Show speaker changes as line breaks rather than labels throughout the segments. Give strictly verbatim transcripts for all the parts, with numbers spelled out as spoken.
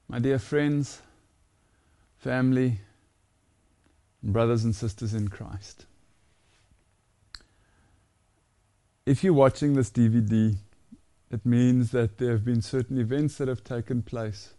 My dear friends, family, brothers and sisters in Christ. If you're watching this D V D, it means that there have been certain events that have taken place.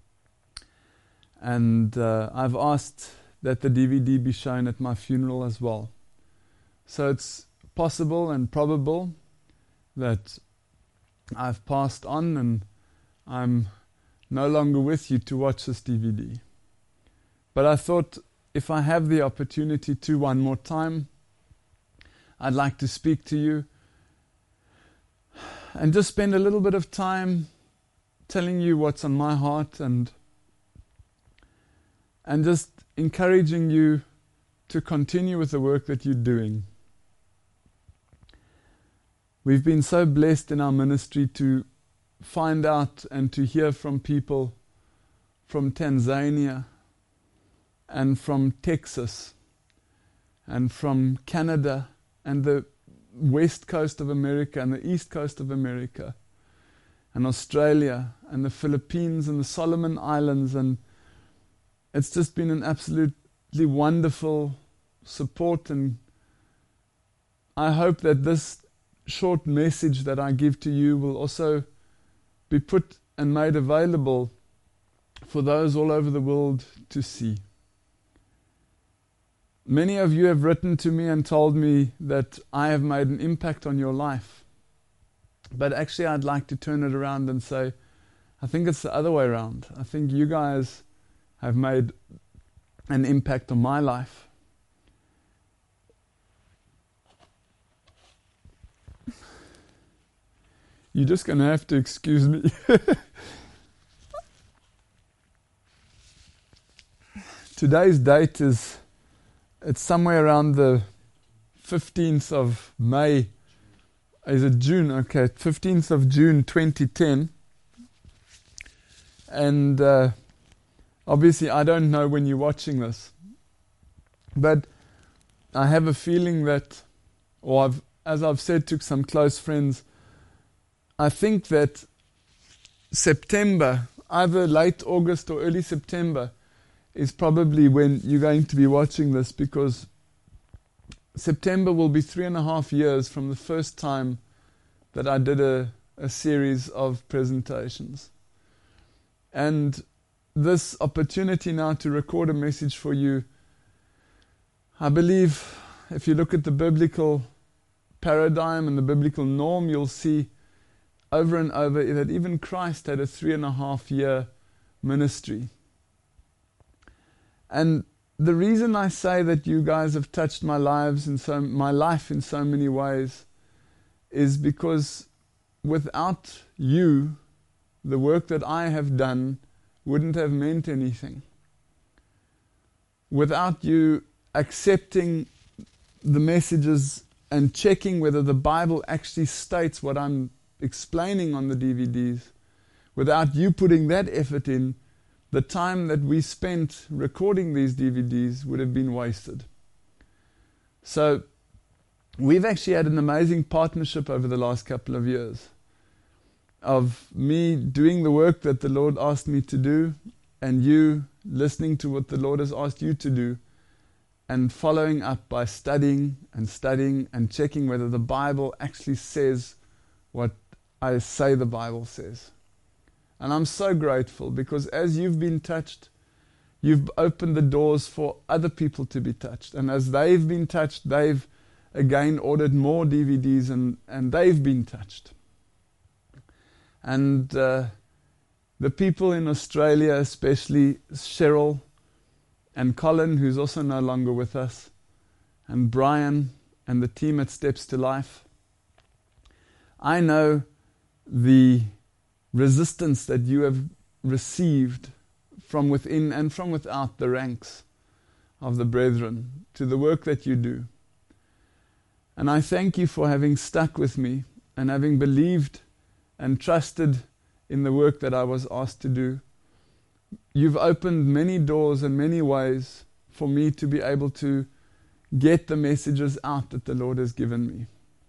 And uh, I've asked that the D V D be shown at my funeral as well. So it's possible and probable that I've passed on and I'm no longer with you to watch this D V D. But I thought if I have the opportunity to one more time, I'd like to speak to you and just spend a little bit of time telling you what's on my heart and and just encouraging you to continue with the work that you're doing. We've been so blessed in our ministry to find out and to hear from people from Tanzania and from Texas and from Canada and the west coast of America and the east coast of America and Australia and the Philippines and the Solomon Islands, and it's just been an absolutely wonderful support, and I hope that this short message that I give to you will also be put and made available for those all over the world to see. Many of you have written to me and told me that I have made an impact on your life. But actually I'd like to turn it around and say, I think it's the other way around. I think you guys have made an impact on my life. You're just going to have to excuse me. Today's date is, it's somewhere around the fifteenth of May. Is it June? Okay, fifteenth of June twenty ten. And uh, obviously I don't know when you're watching this. But I have a feeling that, or I've, as I've said to some close friends, I think that September, either late August or early September, is probably when you're going to be watching this, because September will be three and a half years from the first time that I did a, a series of presentations. And this opportunity now to record a message for you, I believe if you look at the biblical paradigm and the biblical norm, you'll see over and over that even Christ had a three and a half year ministry. And the reason I say that you guys have touched my lives in so my life in so many ways is because without you, the work that I have done wouldn't have meant anything. Without you accepting the messages and checking whether the Bible actually states what I'm explaining on the D V Ds, without you putting that effort in, the time that we spent recording these D V Ds would have been wasted. So we've actually had an amazing partnership over the last couple of years of me doing the work that the Lord asked me to do, and you listening to what the Lord has asked you to do, and following up by studying and studying and checking whether the Bible actually says what I say the Bible says. And I'm so grateful, because as you've been touched, you've opened the doors for other people to be touched. And as they've been touched, they've again ordered more D V Ds and, and they've been touched. And uh, the people in Australia, especially Cheryl and Colin, who's also no longer with us, and Brian and the team at Steps to Life, I know the resistance that you have received from within and from without the ranks of the brethren to the work that you do. And I thank you for having stuck with me and having believed and trusted in the work that I was asked to do. You've opened many doors and many ways for me to be able to get the messages out that the Lord has given me.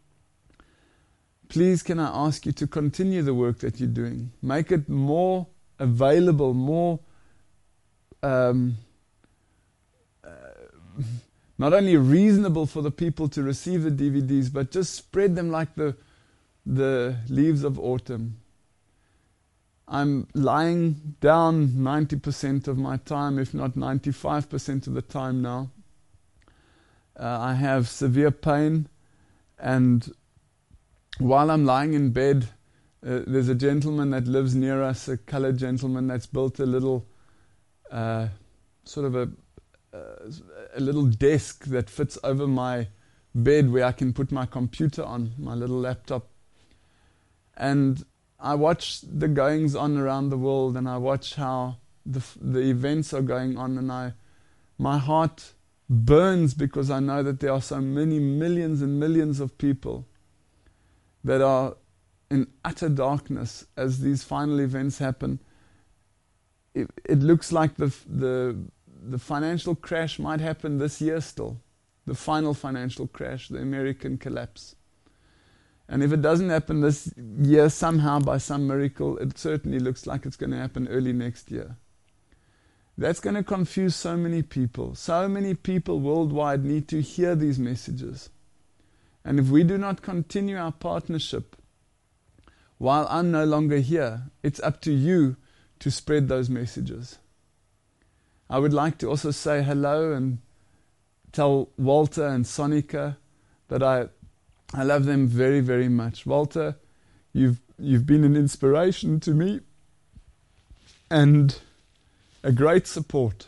Please can I ask you to continue the work that you're doing. Make it more available, more um, uh, not only reasonable for the people to receive the D V Ds, but just spread them like the the leaves of autumn. I'm lying down ninety percent of my time, if not ninety-five percent of the time now. Uh, I have severe pain, and while I'm lying in bed, uh, there's a gentleman that lives near us, a colored gentleman that's built a little, uh, sort of a, uh, a little desk that fits over my bed where I can put my computer on, my little laptop. And I watch the goings on around the world, and I watch how the the events are going on, and I, my heart burns because I know that there are so many millions and millions of people that are in utter darkness as these final events happen. It, it looks like the the the financial crash might happen this year still, the final financial crash, the American collapse. And if it doesn't happen this year somehow by some miracle, it certainly looks like it's going to happen early next year. That's going to confuse so many people. So many people worldwide need to hear these messages. And if we do not continue our partnership while I'm no longer here, it's up to you to spread those messages. I would like to also say hello and tell Walter and Sonica that I I love them very, very much. Walter, you've you've been an inspiration to me and a great support.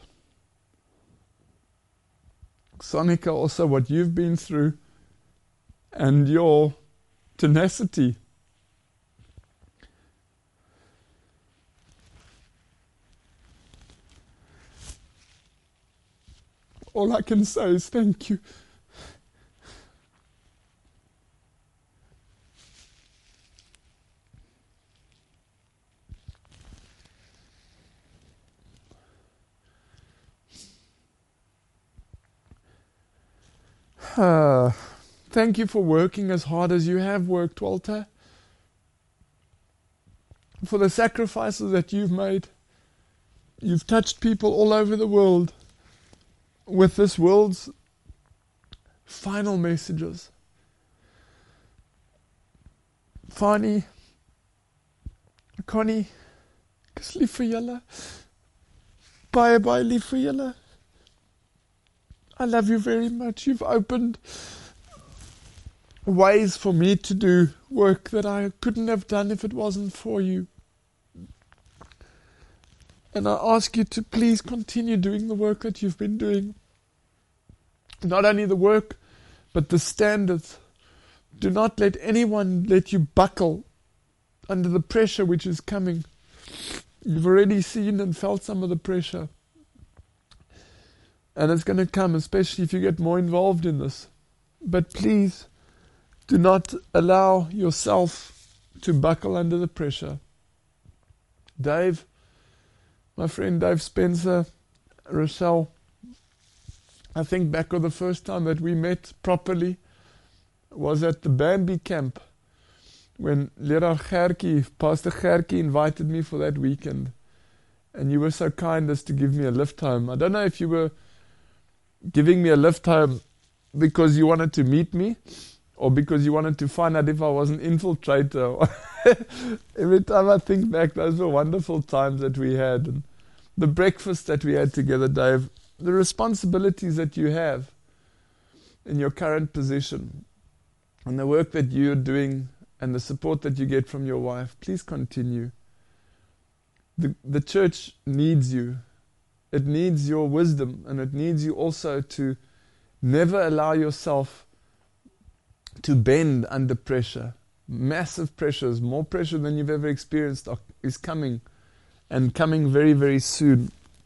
Sonica, also what you've been through and your tenacity. All I can say is thank you. Uh, thank you for working as hard as you have worked, Walter. For the sacrifices that you've made. You've touched people all over the world with this world's final messages. Fani, Connie, ek is lief vir julle. Baie, baie lief vir julle. I love you very much. You've opened ways for me to do work that I couldn't have done if it wasn't for you. And I ask you to please continue doing the work that you've been doing. Not only the work, but the standards. Do not let anyone let you buckle under the pressure which is coming. You've already seen and felt some of the pressure. And it's going to come, especially if you get more involved in this. But please, do not allow yourself to buckle under the pressure. Dave, my friend Dave Spencer, Rochelle, I think back on the first time that we met properly was at the Bambi camp when Leraar Gertjie, Pastor Gertjie invited me for that weekend. And you were so kind as to give me a lift home. I don't know if you were giving me a lift home because you wanted to meet me or because you wanted to find out if I was an infiltrator. Every time I think back, those were wonderful times that we had. And the breakfast that we had together, Dave, the responsibilities that you have in your current position and the work that you're doing and the support that you get from your wife, please continue. The, the church needs you. It needs your wisdom, and it needs you also to never allow yourself to bend under pressure. Massive pressures, more pressure than you've ever experienced are, is coming, and coming very, very soon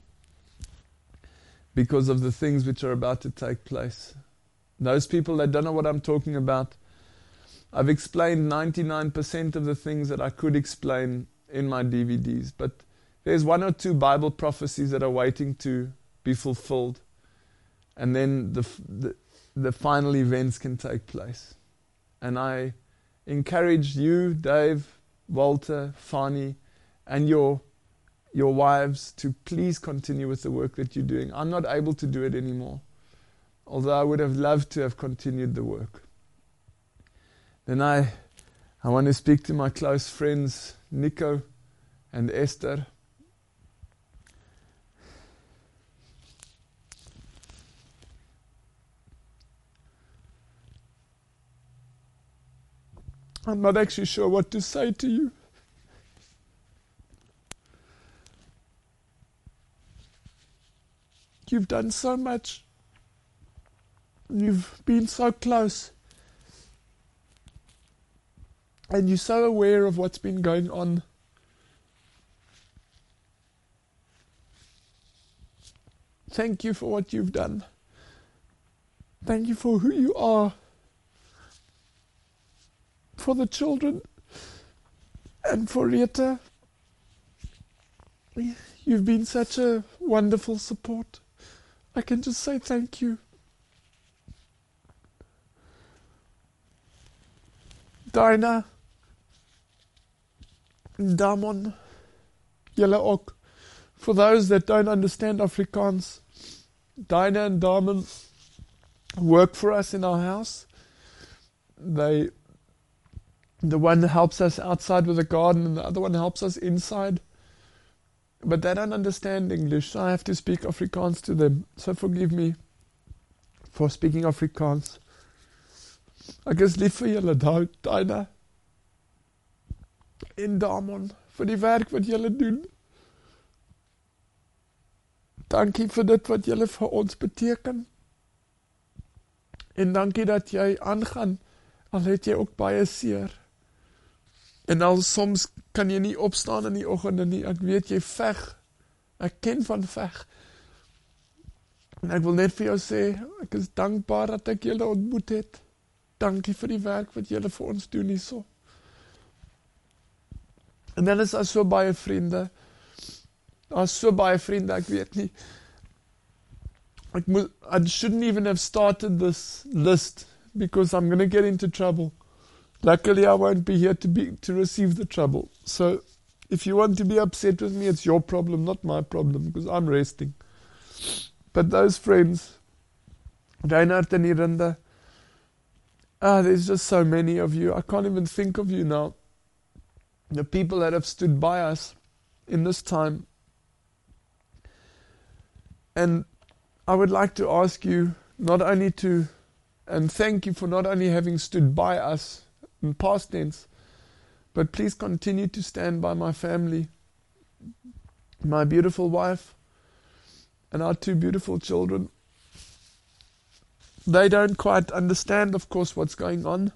because of the things which are about to take place. Those people that don't know what I'm talking about, I've explained ninety-nine percent of the things that I could explain in my D V Ds, but there's one or two Bible prophecies that are waiting to be fulfilled. And then the, the, the final events can take place. And I encourage you, Dave, Walter, Fani, and your your wives to please continue with the work that you're doing. I'm not able to do it anymore, although I would have loved to have continued the work. Then I, I want to speak to my close friends, Nico and Esther. I'm not actually sure what to say to you. You've done so much. You've been so close. And you're so aware of what's been going on. Thank you for what you've done. Thank you for who you are. For the children. And for Rita. You've been such a wonderful support. I can just say thank you. Dinah. Damon. Julle ook. For those that don't understand Afrikaans, Dinah and Damon work for us in our house. They, the one helps us outside with the garden and the other one helps us inside. But they don't understand English, so I have to speak Afrikaans to them. So forgive me for speaking Afrikaans. Ek is lief vir julle, Dinah en Damon, vir die werk wat julle doen. Dankie vir dit wat julle vir ons beteken. En dankie dat jy aangaan, al het jy ook baie seer. En al soms kan jy nie opstaan in die oggende nie, ek weet jy veg. Ek ken van veg. En ek wil net vir jou sê, ek is dankbaar dat ek julle ontmoet het. Dankie vir die werk wat julle vir ons doen hierso. En dan is daar so baie vriende. Daar is so baie vriende, ek weet nie. Ek moet, I shouldn't even have started this list because I'm going to get into trouble. Luckily, I won't be here to be to receive the trouble. So, if you want to be upset with me, it's your problem, not my problem, because I'm resting. But those friends, Reinhard and Irinda, ah, there's just so many of you. I can't even think of you now. The people that have stood by us in this time. And I would like to ask you not only to, and thank you for not only having stood by us in past tense, but please continue to stand by my family, my beautiful wife, and our two beautiful children. They don't quite understand, of course, what's going on.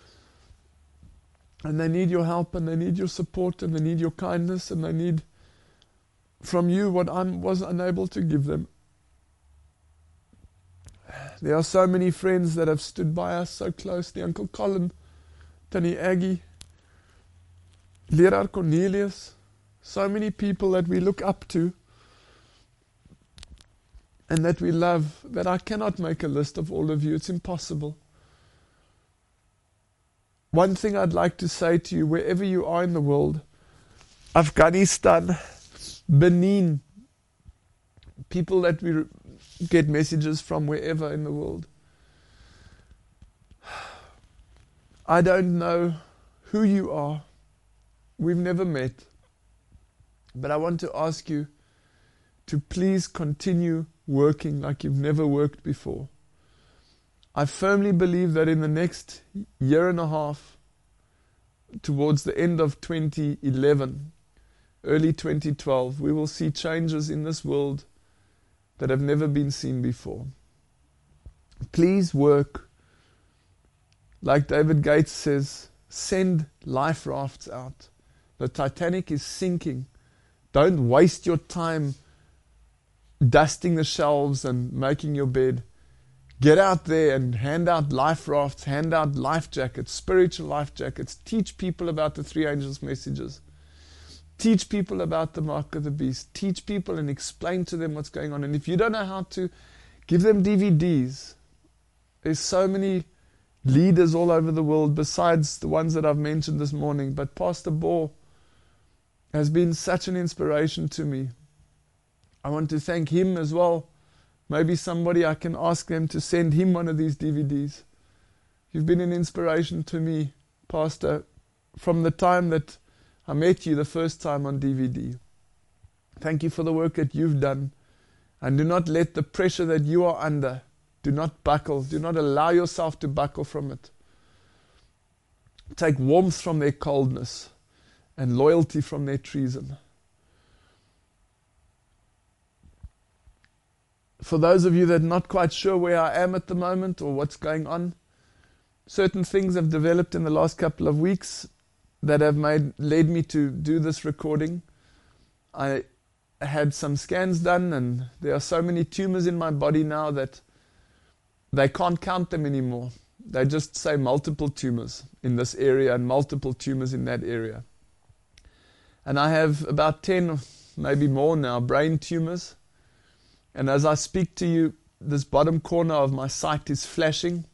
And they need your help, and they need your support, and they need your kindness, and they need from you what I was unable to give them. There are so many friends that have stood by us so closely. Uncle Colin, Tannie Aggie, Leraar Cornelius, so many people that we look up to and that we love, that I cannot make a list of all of you. It's impossible. One thing I'd like to say to you, wherever you are in the world, Afghanistan, Benin, people that we get messages from wherever in the world. I don't know who you are. We've never met. But I want to ask you to please continue working like you've never worked before. I firmly believe that in the next year and a half, towards the end of twenty eleven, early twenty twelve, we will see changes in this world that have never been seen before. Please work. Like David Gates says, send life rafts out. The Titanic is sinking. Don't waste your time dusting the shelves and making your bed. Get out there and hand out life rafts, hand out life jackets, spiritual life jackets. Teach people about the three angels' messages. Teach people about the mark of the beast. Teach people and explain to them what's going on. And if you don't know how to, give them D V Ds. There's so many leaders all over the world besides the ones that I've mentioned this morning. But Pastor Bohr has been such an inspiration to me. I want to thank him as well. Maybe somebody, I can ask them to send him one of these D V Ds. You've been an inspiration to me, Pastor, from the time that I met you the first time on D V D. Thank you for the work that you've done. And do not let the pressure that you are under, do not buckle. Do not allow yourself to buckle from it. Take warmth from their coldness and loyalty from their treason. For those of you that are not quite sure where I am at the moment or what's going on, certain things have developed in the last couple of weeks that have made led me to do this recording. I had some scans done, and there are so many tumors in my body now that they can't count them anymore. They just say multiple tumors in this area and multiple tumors in that area. And I have about ten, maybe more now, brain tumors. And as I speak to you, this bottom corner of my sight is flashing.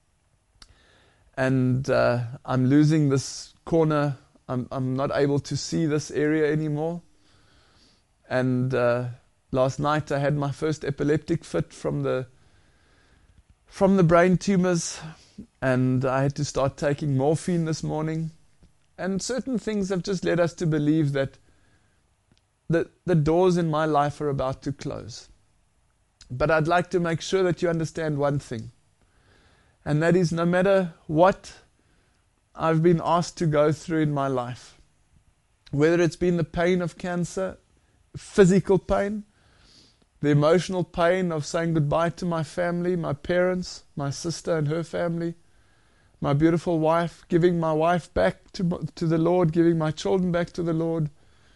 And uh, I'm losing this corner. I'm, I'm not able to see this area anymore. And uh, last night I had my first epileptic fit from the from the brain tumors, and I had to start taking morphine this morning. And certain things have just led us to believe that the, the doors in my life are about to close. But I'd like to make sure that you understand one thing, and that is no matter what I've been asked to go through in my life, whether it's been the pain of cancer, physical pain, the emotional pain of saying goodbye to my family, my parents, my sister and her family, my beautiful wife, giving my wife back to, to the Lord, giving my children back to the Lord,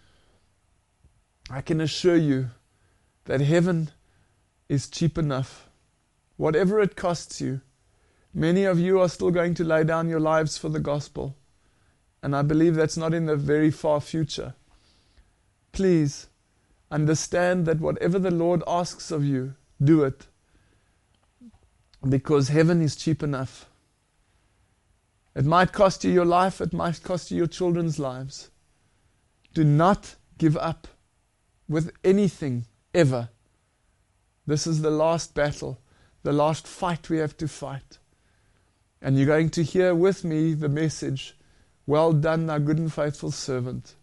I can assure you that heaven is cheap enough. Whatever it costs you, many of you are still going to lay down your lives for the gospel, and I believe that's not in the very far future. Please understand that whatever the Lord asks of you, do it. Because heaven is cheap enough. It might cost you your life, it might cost you your children's lives. Do not give up with anything, ever. This is the last battle, the last fight we have to fight. And you're going to hear with me the message, "Well done, thou good and faithful servant."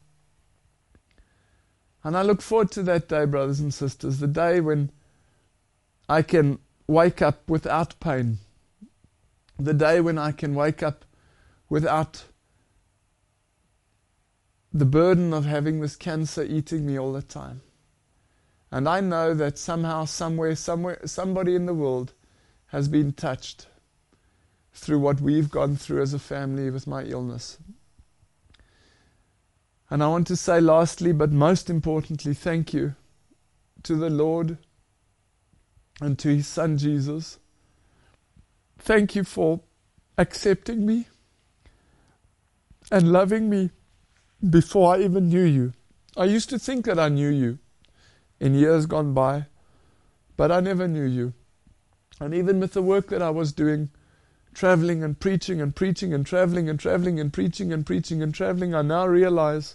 And I look forward to that day, brothers and sisters, the day when I can wake up without pain, the day when I can wake up without the burden of having this cancer eating me all the time. And I know that somehow, somewhere, somewhere, somebody in the world has been touched through what we've gone through as a family with my illness. And I want to say lastly, but most importantly, thank you to the Lord and to His Son Jesus. Thank you for accepting me and loving me before I even knew you. I used to think that I knew you in years gone by, but I never knew you. And even with the work that I was doing, traveling and preaching and preaching and traveling and traveling and preaching and preaching and traveling, I now realize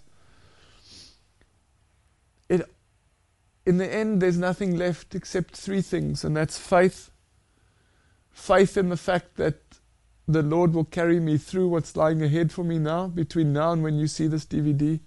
it. In the end, there's nothing left except three things, and that's faith. Faith in the fact that the Lord will carry me through what's lying ahead for me now, between now and when you see this D V D.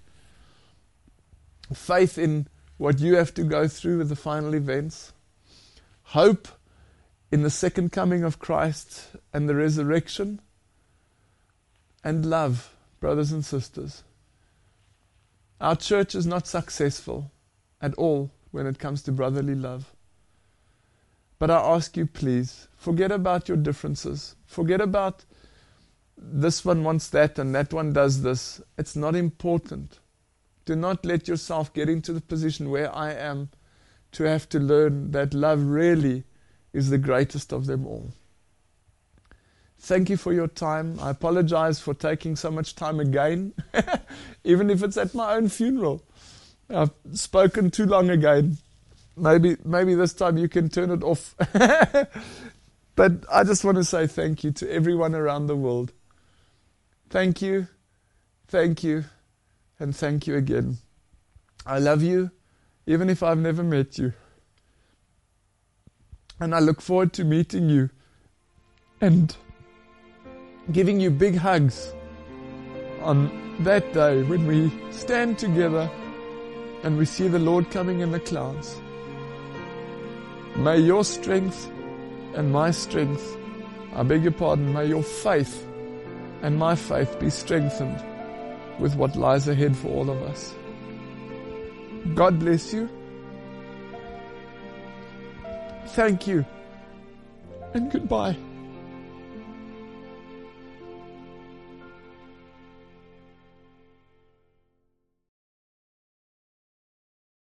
Faith in what you have to go through with the final events. Hope in the second coming of Christ and the resurrection. And love, brothers and sisters. Our church is not successful at all when it comes to brotherly love. But I ask you, please, forget about your differences. Forget about this one wants that and that one does this. It's not important. Do not let yourself get into the position where I am to have to learn that love really is the greatest of them all. Thank you for your time. I apologize for taking so much time again, even if it's at my own funeral. I've spoken too long again. Maybe maybe this time you can turn it off. But I just want to say thank you to everyone around the world. Thank you, thank you, and thank you again. I love you, even if I've never met you. And I look forward to meeting you and giving you big hugs on that day when we stand together and we see the Lord coming in the clouds. May your strength and my strength, I beg your pardon, may your faith and my faith be strengthened with what lies ahead for all of us. God bless you. Thank you. And goodbye.